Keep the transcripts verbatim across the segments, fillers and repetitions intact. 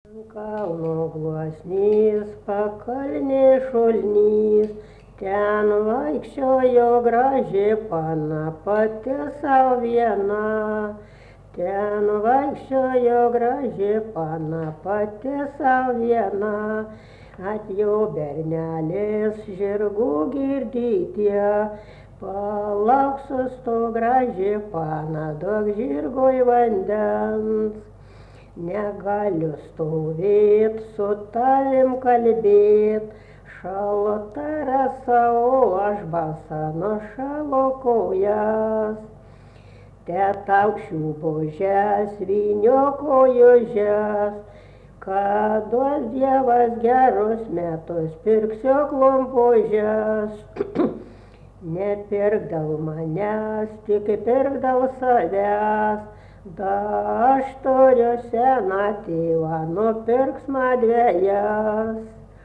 Kalno gluosnys, pakalnės šulnys, ten vaikščiojo graži pana pati sau viena. Ten vaikščiojo graži pana pati sau viena. Atjo bernelis žirgų girdytie, palauk sustok graži pana, duok žirgui vandens. Negaliu stovėt, su tavim kalbėt, šalta rasa, o aš basa nuo šalo kojas. Tetaukšių bužes, vyniokoju žes, kad duos Dievas gerus metus, pirksiu klumpužes. Nepirk dėl manęs, tik pirk dėl savęs. Da aš turiu seną tėvą, nupirks man dvejas.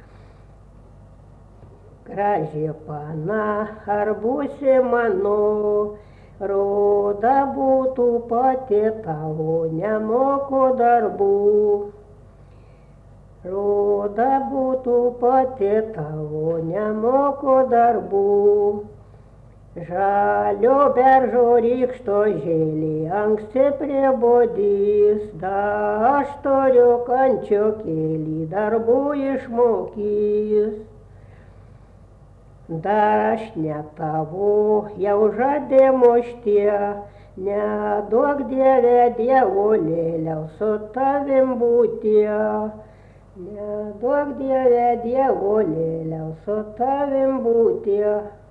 Graži pana, ar būsi mano, roda būtų pati tavo, nemoku darbų. Roda būtų pati tavo, nemoku darbų. Žalio beržo rykšto žėlė anksti priebodys, da aš turiu kančiokėlį, darbų išmokys. Dar aš ne tavo, jau žadėjimo štie, neduok Dieve dievulėliau su tavim būtie. Neduok Dieve dievulėliau su tavim būtie.